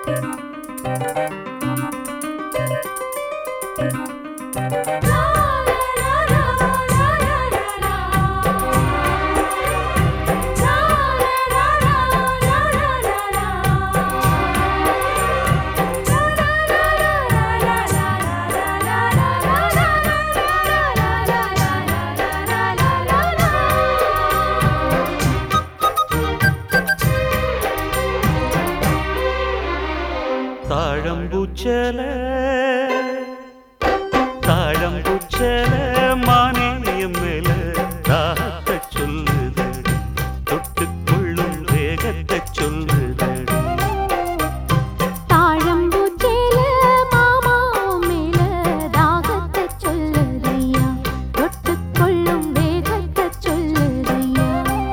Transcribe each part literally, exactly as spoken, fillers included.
தாழம்பூச்சல தாழம்பூச்சல மானியம் மேல தாகத்தை சொல்லுதடி தொட்டுக்கொள்ளும் வேகத்தை சொல்லுதடி தாழம்பூச்சல மாமா மேல தாகத்தை சொல்லுதையா தொட்டுக்கொள்ளும் வேகத்தை சொல்லுதையா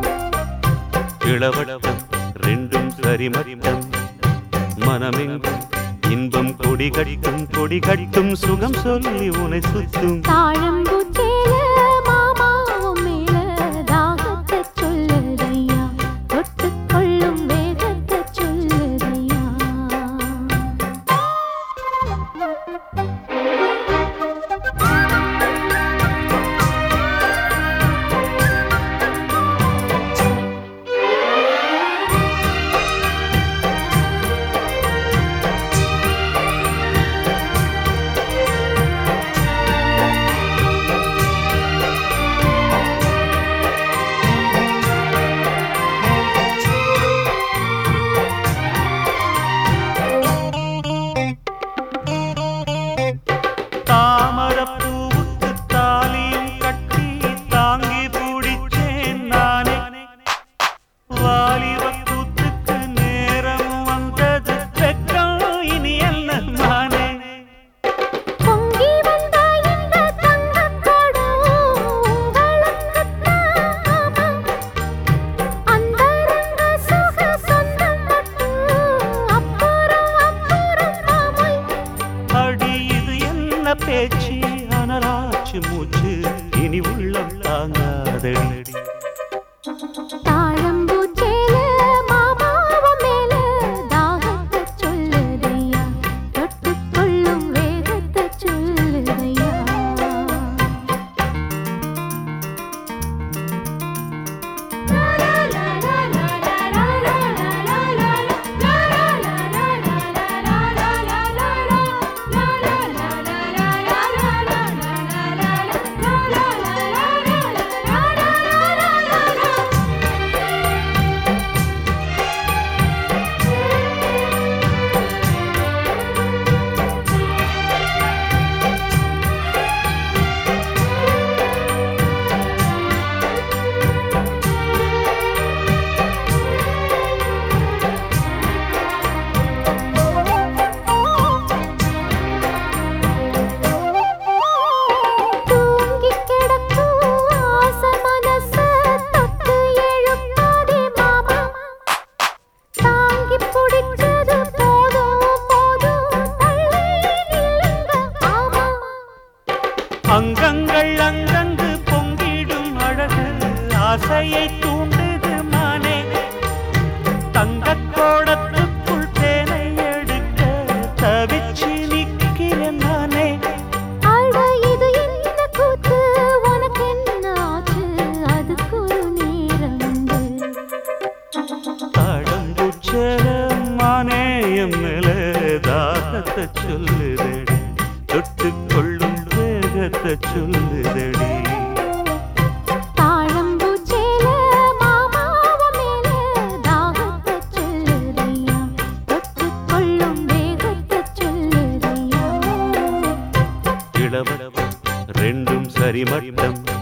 இளவட்டம் ரெண்டும் சரிமட்டம் மனமெங்கும் இன்பம் கொடி கட்டும் கொடி கட்டும் சுகம் சொல்லி உனை சுத்தும் தாழம்பூச்சேல மாமா மேல தாகத்தை சொல்லுதையா தொட்டுக்கொள்ளும் வேகத்தை சொல்லுதையா பேச்சு அனராச்சு மூச்சு இனி உள்ளம் தாங்காதடி தாழம்பூச்சேல மாமாவ மேல தாகத்தை சொல்லுதையா தொட்டுக்கொள்ளும் வேகத்தை சொல்லுதையா அங்கங்கள் அங்கங்கு பொங்கிடும் அழகு ஆசையை தூண்டுது மானே தங்கக் கோடத்துக்குள் தேனை எடுக்க தவிச்சு நிற்கிறேன் நானே அட இது என்ன கூத்து உனக்கு என்ன ஆச்சு அதுக்கு ஒரு நேரம் தாழம்பூச்சல மானே என் மேல தாகத்தை சொல்லுதடி தொட்டுக்கொள்ளும் வேகத்தை சொல்லுதடி தாழம்பூச்சேல மாமாவ மேல தாகத்தை சொல்லுதையா தொட்டுக்கொள்ளும் வேகத்தை சொல்லுதையா இளவட்டம் ரெண்டும் சரிமட்டம்